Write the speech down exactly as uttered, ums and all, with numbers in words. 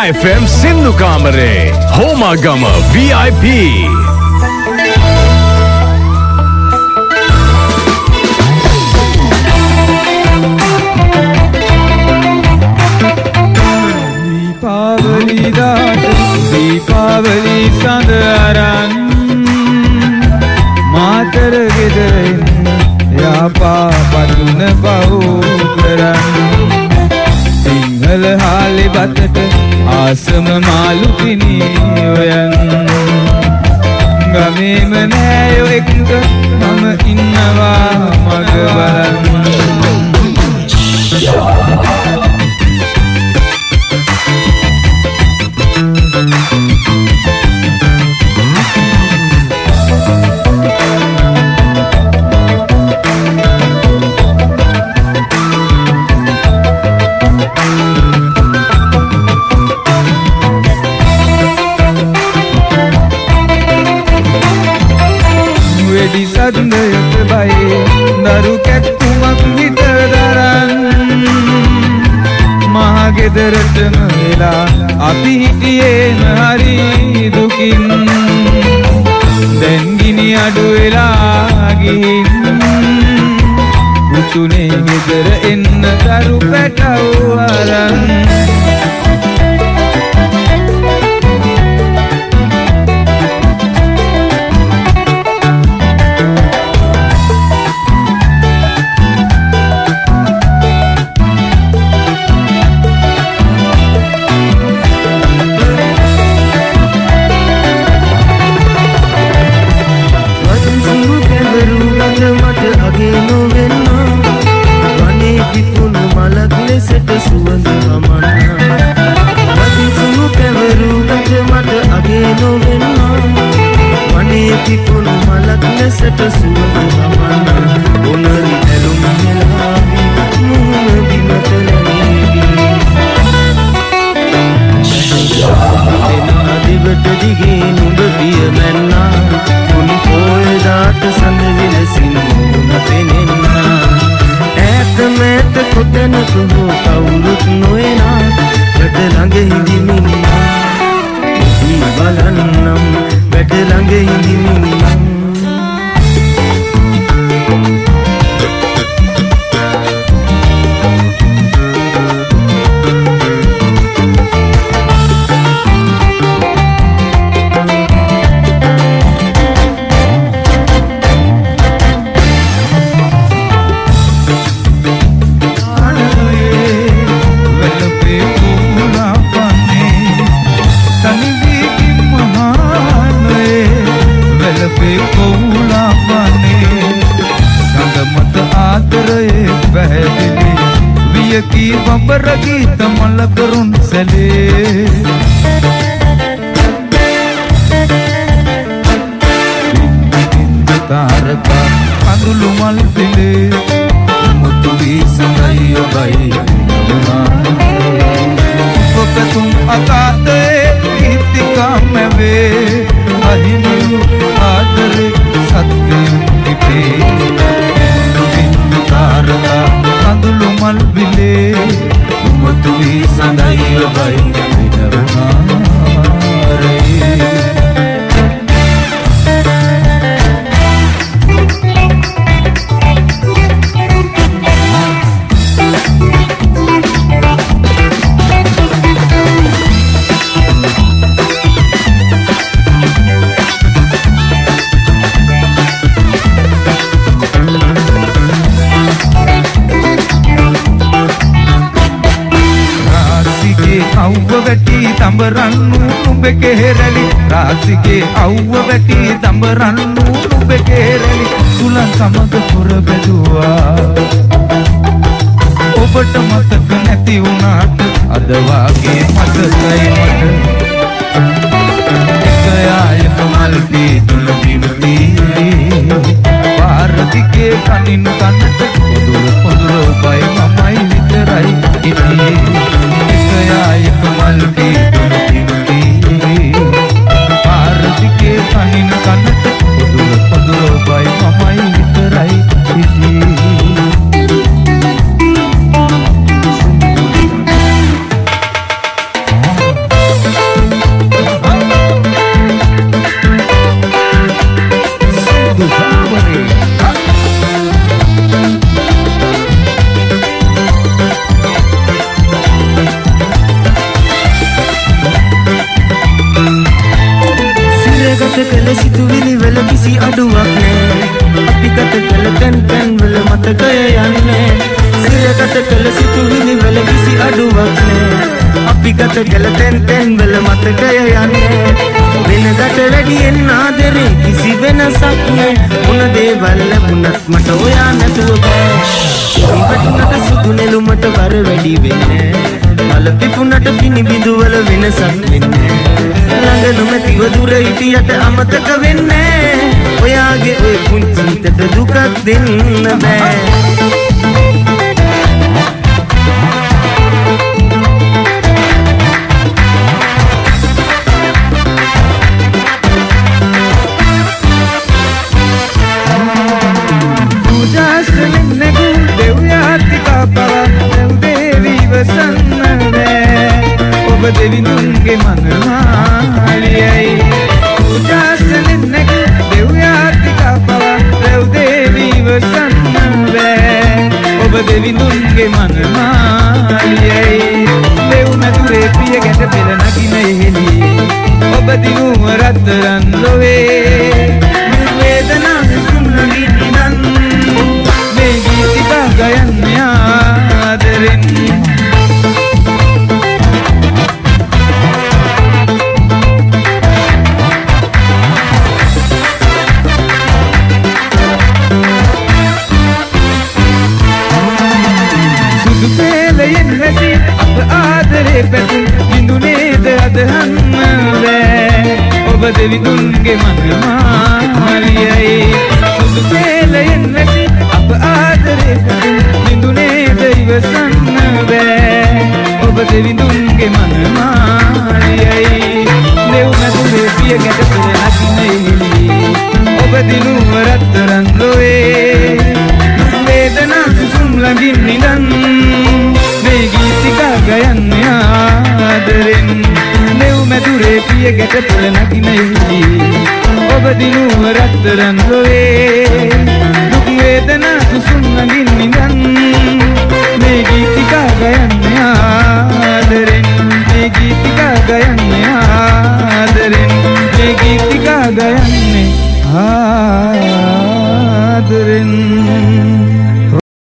F M Sindhu Kamare Homagama V I P Deepavali daat Deepavali sandaran Matar gedaren Yapa patun bahukaran Singhal hale batata asama malu kini oyan Gamem nayo ekka mama innawa maga balan Sadnayat bae daru kettumak hitaran mahagederatම වෙලා අපි හිටියේ හරි දුකින් දැන් ගිනි අඩු වෙලා ගිහින් පුතුනේ ගෙදර එන්න දරු පැටව අරන් දඹරන්නු නුඹේ කෙහෙරලි රාසිගේ අවුව වැටි දඹරන්නු නුඹේ කෙහෙරලි සුලං සමග පුර බැදුවා ඔබට මතක නැති වුණාට අද වාගේ මතකයි මට එකයායක මල් පීතුල බිමති පාරදිගේ කනින් කනට පොදුර පොදුර ඔබයි මමයි විතරයි ඉන්නේ එකයායක මල් පීතුල බිමති පාරදිගේ කනින් කනට පොදුර පොදුර ඔබයි මමයි විතරයි ඉන්නේ තැන් වල මතකය යන්නේ සියකට කළ සිතුවිලි වල කිසි අඩුවක් නෑ අපි ගත කළ තැන් තැන් වල මතකය යන්නේ වෙනකට වැඩියෙන් ආදරේ කිසි වෙනසක් නෑ මොන දේවල් ලැබුණත් මට ඔයා නැතුව බෑ ඉවටුනට සුදු නෙළුමට වර වැඩි වෙන්නේ මල පිපුණට පිනිබිඳු වල වෙනසක් වෙන්නේ ළඟ නොමැතිව දුර හිටියට අමතක වෙන්නේ ඔයාගේ ඔය පුංචි හිතට දුකක් දෙන්න බෑ ඔබ දෙවිඳුන්ගේ මනමාලියයි උදාසනෙන් නැග දෙව්‍යාතික පව දෙව් දේවීව සන්නවේ ඔබ දෙවිඳුන්ගේ මනමාලියයි දෙව් මැදුරේ පිය ගැට පෙළ නගින එහෙලි ඔබ දිනුව රත්තරන් ලොවේ වේදනා සුන්ලි නිදන් මේ ගීතික ගයන්නේ ආදරෙන් බිඳුනේද අදහන්නවෑ ඔබ දෙවිඳුන්ගේ මනමාලියයි සුදු පෙළයෙන් වැසි අප ආදරේ බිඳුනේද ඉවසන්නවෑ ඔබ දෙවිඳුන්ගේ මනමාලියයි දෙව් මැදුරේ පිය ගැට පෙළ නගින එහෙලි ඔබ දිනුව රත්තරන් ලොවේ වේදනා සුසුම් ළඟින් නිදන් මේ ගීතික ගයන්නේ ආදරෙන් දෙව් මැදුරේ පිය ගැට පෙළ නගින එහෙලි ඔබ දිනුව රත්තරන් ලොවේ දුක් වේදනා සුසුම් ළඟින් නිදන්